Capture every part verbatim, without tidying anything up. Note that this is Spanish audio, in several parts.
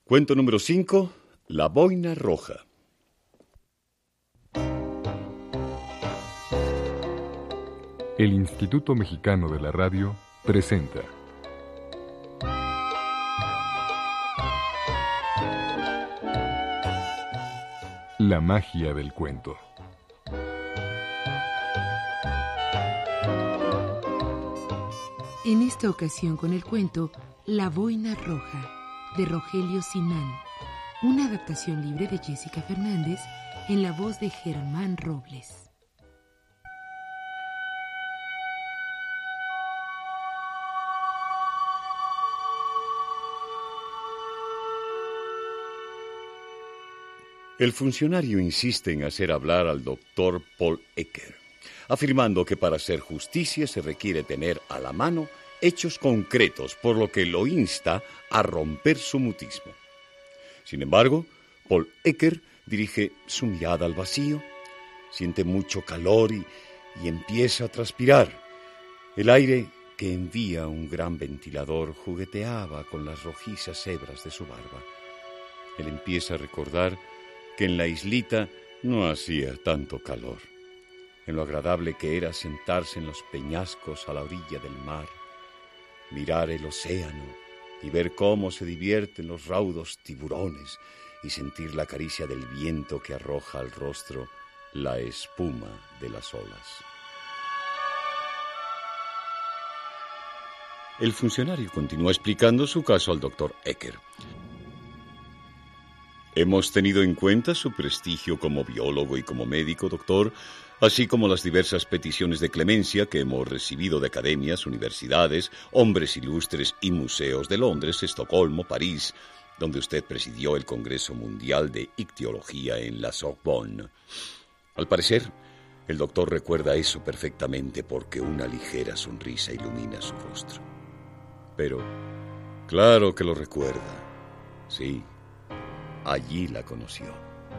Cuento número cinco, La boina roja. El Instituto Mexicano de la Radio presenta La magia del cuento. En esta ocasión con el cuento La boina roja, de Rogelio Simán, una adaptación libre de Jessica Fernández en la voz de Germán Robles. El funcionario insiste en hacer hablar al doctor Paul Ecker, afirmando que para hacer justicia se requiere tener a la mano hechos concretos, por lo que lo insta a romper su mutismo. Sin embargo, Paul Ecker dirige su mirada al vacío, siente mucho calor y, y empieza a transpirar. El aire que envía un gran ventilador jugueteaba con las rojizas hebras de su barba. Él empieza a recordar que en la islita no hacía tanto calor, en lo agradable que era sentarse en los peñascos a la orilla del mar, mirar el océano y ver cómo se divierten los raudos tiburones y sentir la caricia del viento que arroja al rostro la espuma de las olas. El funcionario continúa explicando su caso al doctor Ecker. Hemos tenido en cuenta su prestigio como biólogo y como médico, doctor, así como las diversas peticiones de clemencia que hemos recibido de academias, universidades, hombres ilustres y museos de Londres, Estocolmo, París, donde usted presidió el Congreso Mundial de Ictiología en la Sorbonne. Al parecer, el doctor recuerda eso perfectamente porque una ligera sonrisa ilumina su rostro. Pero, claro que lo recuerda. Sí, allí la conoció.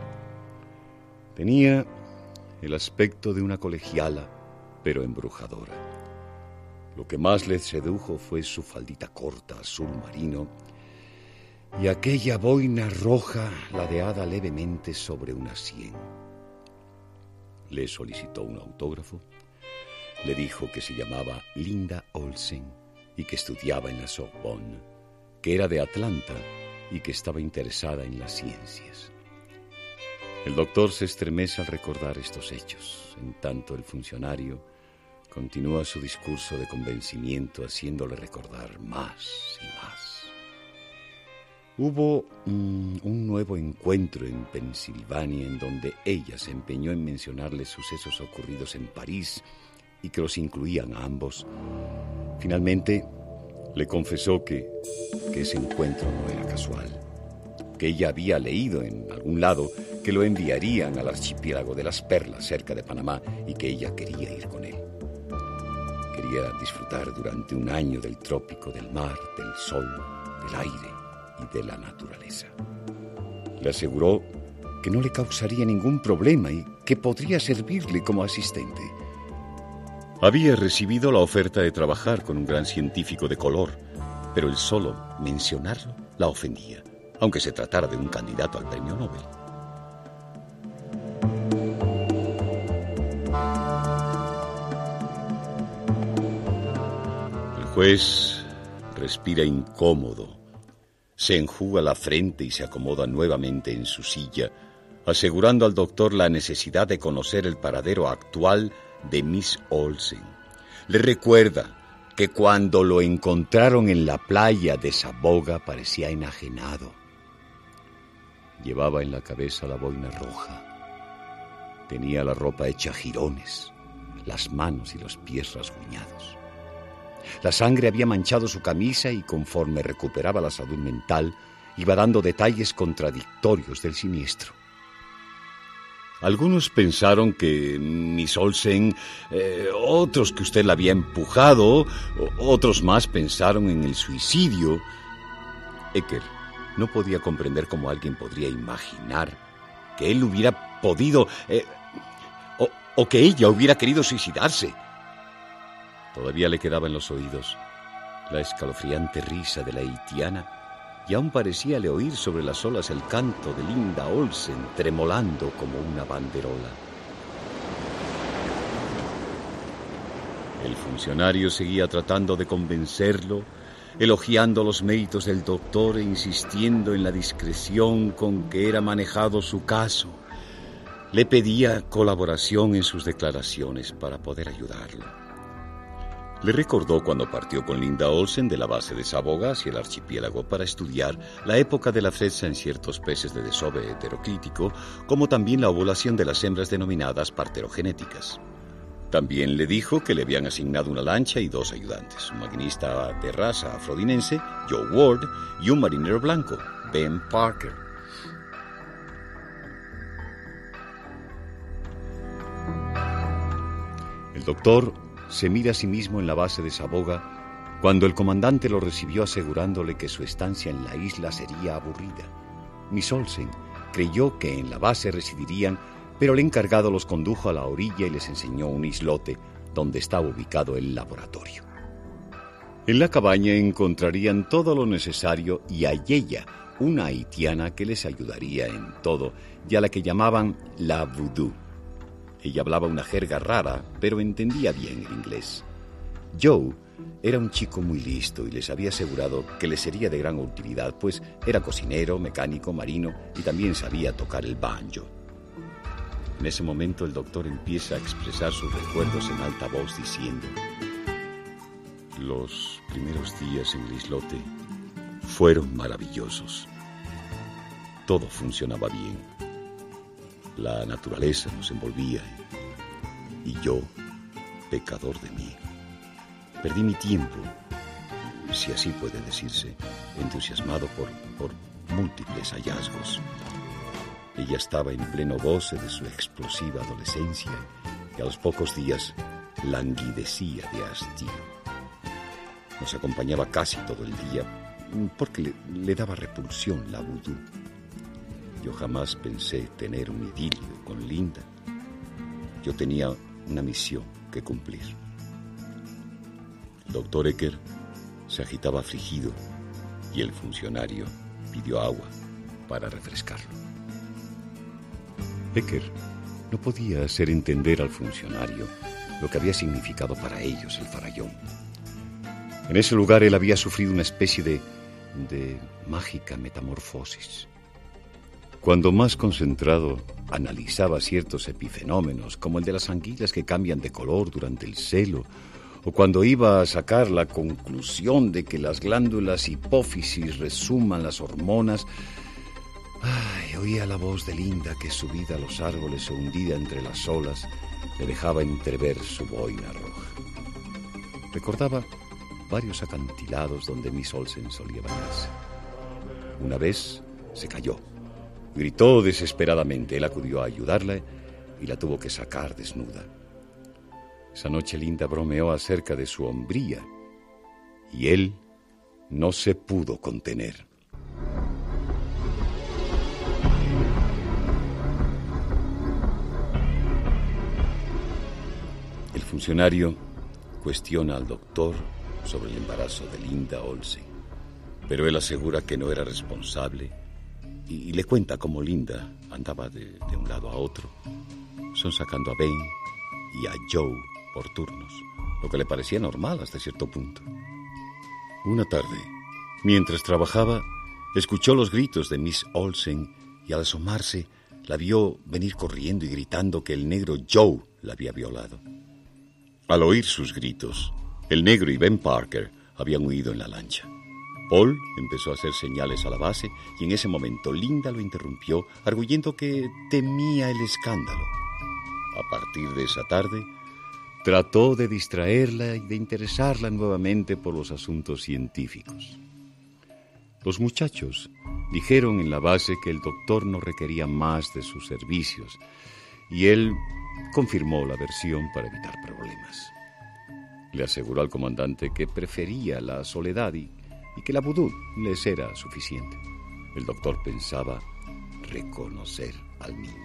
Tenía el aspecto de una colegiala, pero embrujadora. Lo que más le sedujo fue su faldita corta, azul marino, y aquella boina roja ladeada levemente sobre una sien. Le solicitó un autógrafo, le dijo que se llamaba Linda Olsen y que estudiaba en la Sorbonne, que era de Atlanta y que estaba interesada en las ciencias. El doctor se estremece al recordar estos hechos. En tanto, el funcionario continúa su discurso de convencimiento, haciéndole recordar más y más. Hubo mm, un nuevo encuentro en Pensilvania en donde ella se empeñó en mencionarle sucesos ocurridos en París y que los incluían a ambos. Finalmente, le confesó que, que ese encuentro no era casual, que ella había leído en algún lado que lo enviarían al archipiélago de las Perlas, cerca de Panamá, y que ella quería ir con él. Quería disfrutar durante un año del trópico, del mar, del sol, del aire y de la naturaleza. Le aseguró que no le causaría ningún problema y que podría servirle como asistente. Había recibido la oferta de trabajar con un gran científico de color, pero el solo mencionarlo la ofendía, aunque se tratara de un candidato al premio Nobel. El juez respira incómodo, se enjuga la frente y se acomoda nuevamente en su silla, asegurando al doctor la necesidad de conocer el paradero actual de Miss Olsen. Le recuerda que cuando lo encontraron en la playa de Saboga parecía enajenado. Llevaba en la cabeza la boina roja. Tenía la ropa hecha jirones, las manos y los pies rasguñados. La sangre había manchado su camisa y conforme recuperaba la salud mental, iba dando detalles contradictorios del siniestro. Algunos pensaron que Miss Olsen, eh, otros que usted la había empujado, otros más pensaron en el suicidio. Ecker no podía comprender cómo alguien podría imaginar que él hubiera podido, eh, o, o que ella hubiera querido suicidarse. Todavía le quedaba en los oídos la escalofriante risa de la haitiana y aún parecíale oír sobre las olas el canto de Linda Olsen tremolando como una banderola. El funcionario seguía tratando de convencerlo, elogiando los méritos del doctor e insistiendo en la discreción con que era manejado su caso. Le pedía colaboración en sus declaraciones para poder ayudarlo. Le recordó cuando partió con Linda Olsen de la base de Saboga hacia el archipiélago para estudiar la época de la fresa en ciertos peces de desove heteroclítico, como también la ovulación de las hembras denominadas parterogenéticas. También le dijo que le habían asignado una lancha y dos ayudantes, un maquinista de raza afrodinense, Joe Ward, y un marinero blanco, Ben Parker. El doctor se mira a sí mismo en la base de Saboga cuando el comandante lo recibió asegurándole que su estancia en la isla sería aburrida. Miss Olsen creyó que en la base residirían, pero el encargado los condujo a la orilla y les enseñó un islote donde estaba ubicado el laboratorio. En la cabaña encontrarían todo lo necesario y a ella, una haitiana que les ayudaría en todo y a la que llamaban la Voodoo. Ella hablaba una jerga rara, pero entendía bien el inglés. Joe era un chico muy listo y les había asegurado que le sería de gran utilidad, pues era cocinero, mecánico, marino y también sabía tocar el banjo. En ese momento el doctor empieza a expresar sus recuerdos en alta voz diciendo: los primeros días en el islote fueron maravillosos. Todo funcionaba bien. La naturaleza nos envolvía y yo, pecador de mí, perdí mi tiempo, si así puede decirse, entusiasmado por, por múltiples hallazgos. Ella estaba en pleno goce de su explosiva adolescencia y a los pocos días languidecía de hastío. Nos acompañaba casi todo el día porque le, le daba repulsión la vudú. Yo jamás pensé tener un idilio con Linda. Yo tenía una misión que cumplir. El doctor Ecker se agitaba afligido y el funcionario pidió agua para refrescarlo. Ecker no podía hacer entender al funcionario lo que había significado para ellos el farallón. En ese lugar él había sufrido una especie de, de mágica metamorfosis. Cuando más concentrado analizaba ciertos epifenómenos, como el de las anguilas que cambian de color durante el celo, o cuando iba a sacar la conclusión de que las glándulas hipófisis resuman las hormonas, ay, oía la voz de Linda que, subida a los árboles o hundida entre las olas, le dejaba entrever su boina roja. Recordaba varios acantilados donde Miss Olsen solía bañarse. Una vez se cayó. Gritó desesperadamente. Él acudió a ayudarla y la tuvo que sacar desnuda. Esa noche Linda bromeó acerca de su hombría y él no se pudo contener. El funcionario cuestiona al doctor sobre el embarazo de Linda Olsen, pero él asegura que no era responsable y le cuenta cómo Linda andaba de, de un lado a otro, sonsacando a Ben y a Joe por turnos, lo que le parecía normal hasta cierto punto. Una tarde, mientras trabajaba, escuchó los gritos de Miss Olsen y al asomarse la vio venir corriendo y gritando que el negro Joe la había violado. Al oír sus gritos, el negro y Ben Parker habían huido en la lancha. Paul empezó a hacer señales a la base y en ese momento Linda lo interrumpió, arguyendo que temía el escándalo. A partir de esa tarde, trató de distraerla y de interesarla nuevamente por los asuntos científicos. Los muchachos dijeron en la base que el doctor no requería más de sus servicios y él confirmó la versión para evitar problemas. Le aseguró al comandante que prefería la soledad y y que la vudú les era suficiente. El doctor pensaba reconocer al niño.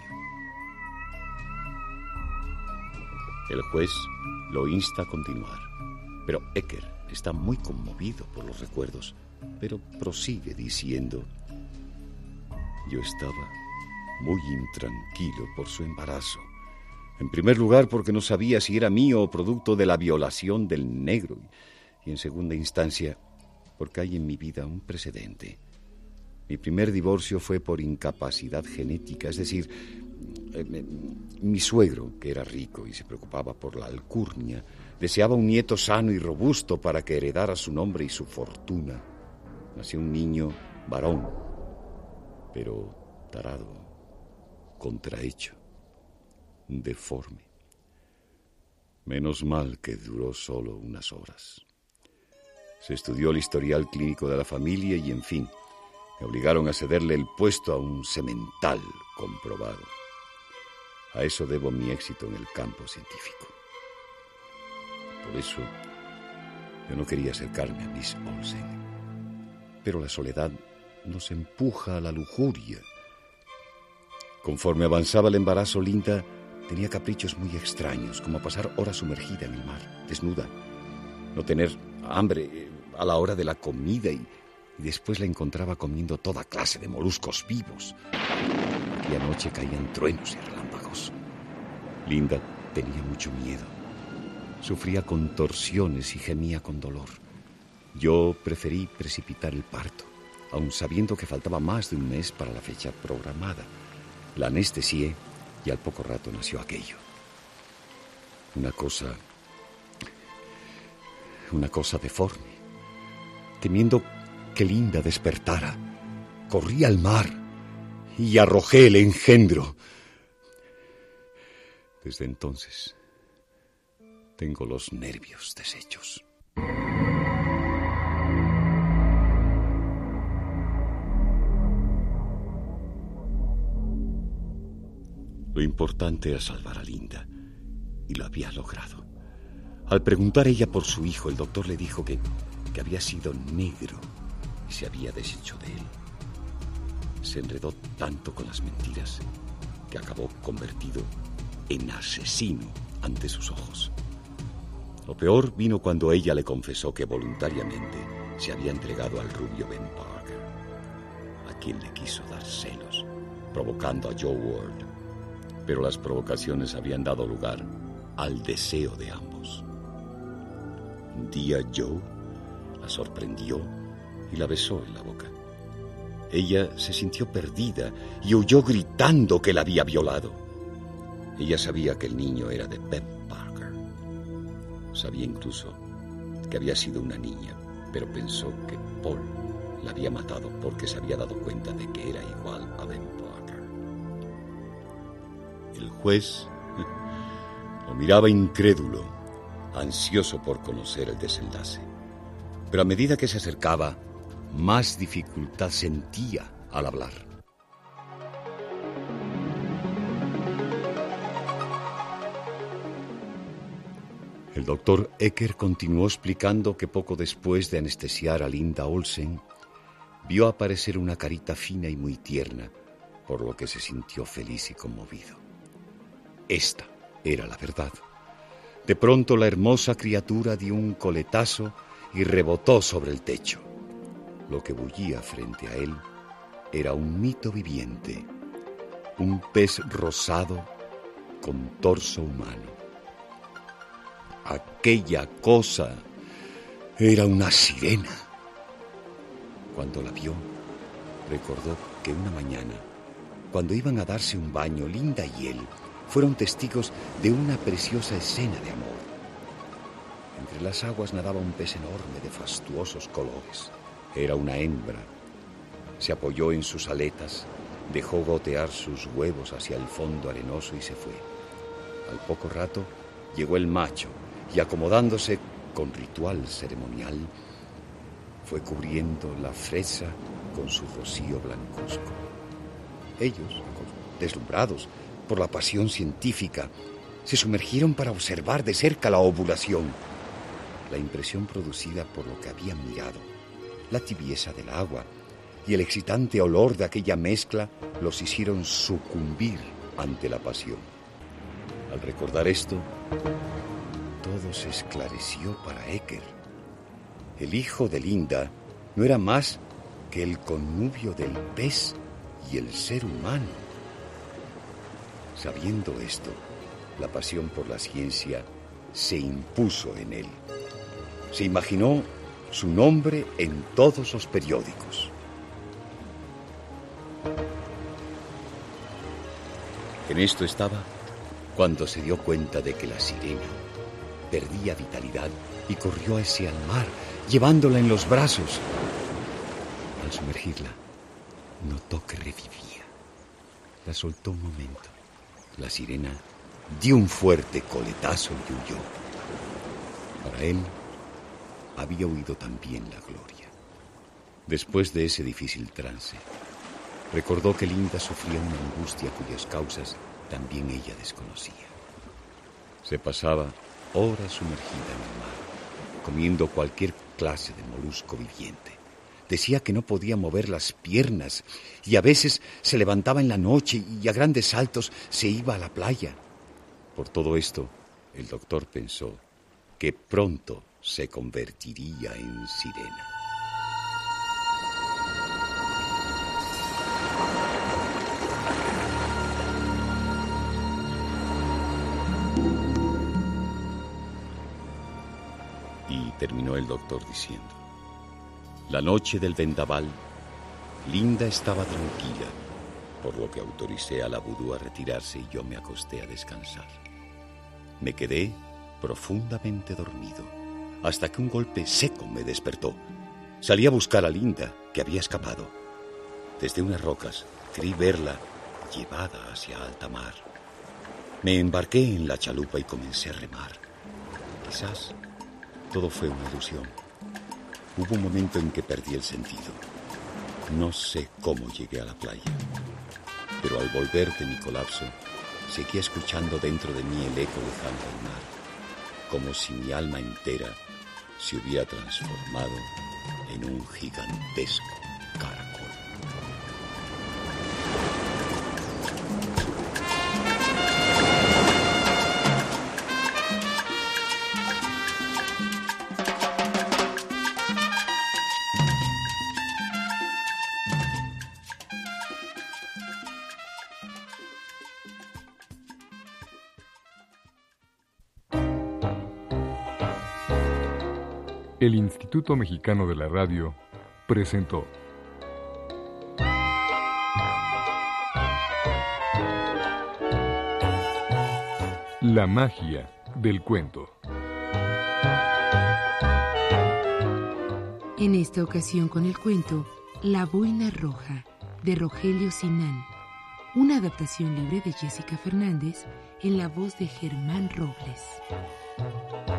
El juez lo insta a continuar, pero Ecker está muy conmovido por los recuerdos pero prosigue diciendo: yo estaba muy intranquilo por su embarazo. En primer lugar, porque no sabía si era mío o producto de la violación del negro. Y en segunda instancia, porque hay en mi vida un precedente. Mi primer divorcio fue por incapacidad genética, es decir, eh, mi suegro, que era rico y se preocupaba por la alcurnia, deseaba un nieto sano y robusto para que heredara su nombre y su fortuna. Nació un niño varón, pero tarado, contrahecho, deforme. Menos mal que duró solo unas horas. Se estudió el historial clínico de la familia y, en fin, me obligaron a cederle el puesto a un semental comprobado. A eso debo mi éxito en el campo científico. Por eso, yo no quería acercarme a Miss Olsen. Pero la soledad nos empuja a la lujuria. Conforme avanzaba el embarazo, Linda tenía caprichos muy extraños, como pasar horas sumergida en el mar, desnuda, no tener hambre a la hora de la comida y, y después la encontraba comiendo toda clase de moluscos vivos. Aquella noche caían truenos y relámpagos. Linda tenía mucho miedo. Sufría contorsiones y gemía con dolor. Yo preferí precipitar el parto, aun sabiendo que faltaba más de un mes para la fecha programada. La anestesié y al poco rato nació aquello. Una cosa... Una cosa deforme. Temiendo que Linda despertara, corrí al mar y arrojé el engendro. Desde entonces, tengo los nervios deshechos. Lo importante era salvar a Linda, y lo había logrado. Al preguntar ella por su hijo, el doctor le dijo que, que había sido negro y se había deshecho de él. Se enredó tanto con las mentiras que acabó convertido en asesino ante sus ojos. Lo peor vino cuando ella le confesó que voluntariamente se había entregado al rubio Ben Parker, a quien le quiso dar celos, provocando a Joe Ward. Pero las provocaciones habían dado lugar al deseo de ambos. Un día Joe la sorprendió y la besó en la boca. Ella se sintió perdida y huyó gritando que la había violado. Ella sabía que el niño era de Ben Parker. Sabía incluso que había sido una niña, pero pensó que Paul la había matado porque se había dado cuenta de que era igual a Ben Parker. El juez lo miraba incrédulo, ansioso por conocer el desenlace. Pero a medida que se acercaba, más dificultad sentía al hablar. El doctor Ecker continuó explicando que poco después de anestesiar a Linda Olsen, vio aparecer una carita fina y muy tierna, por lo que se sintió feliz y conmovido. Esta era la verdad. De pronto la hermosa criatura dio un coletazo y rebotó sobre el techo. Lo que bullía frente a él era un mito viviente, un pez rosado con torso humano. Aquella cosa era una sirena. Cuando la vio, recordó que una mañana, cuando iban a darse un baño, Linda y él fueron testigos de una preciosa escena de amor. Entre las aguas nadaba un pez enorme de fastuosos colores. Era una hembra. Se apoyó en sus aletas, dejó gotear sus huevos hacia el fondo arenoso y se fue. Al poco rato llegó el macho y, acomodándose con ritual ceremonial, fue cubriendo la fresa con su rocío blancuzco. Ellos, deslumbrados por la pasión científica, se sumergieron para observar de cerca la ovulación. La impresión producida por lo que habían mirado, la tibieza del agua y el excitante olor de aquella mezcla los hicieron sucumbir ante la pasión. Al recordar esto, todo se esclareció para Ecker. El hijo de Linda no era más que el connubio del pez y el ser humano. Sabiendo esto, la pasión por la ciencia se impuso en él. Se imaginó su nombre en todos los periódicos. En esto estaba cuando se dio cuenta de que la sirena perdía vitalidad y corrió hacia el mar, llevándola en los brazos. Al sumergirla, notó que revivía. La soltó un momento. La sirena dio un fuerte coletazo y huyó. Para él, había huido también la gloria. Después de ese difícil trance, recordó que Linda sufría una angustia cuyas causas también ella desconocía. Se pasaba horas sumergida en el mar, comiendo cualquier clase de molusco viviente. Decía que no podía mover las piernas y a veces se levantaba en la noche y a grandes saltos se iba a la playa. Por todo esto, el doctor pensó que pronto se convertiría en sirena. Y terminó el doctor diciendo: la noche del vendaval, Linda estaba tranquila, por lo que autoricé a la vudú a retirarse y yo me acosté a descansar. Me quedé profundamente dormido, hasta que un golpe seco me despertó. Salí a buscar a Linda, que había escapado. Desde unas rocas creí verla llevada hacia alta mar. Me embarqué en la chalupa y comencé a remar. Quizás todo fue una ilusión. Hubo un momento en que perdí el sentido. No sé cómo llegué a la playa, pero al volver de mi colapso, seguía escuchando dentro de mí el eco lejano del mar, como si mi alma entera se hubiera transformado en un gigantesco caracol. El Instituto Mexicano de la Radio presentó La magia del cuento. En esta ocasión con el cuento La boina roja, de Rogelio Sinán, una adaptación libre de Jessica Fernández en la voz de Germán Robles.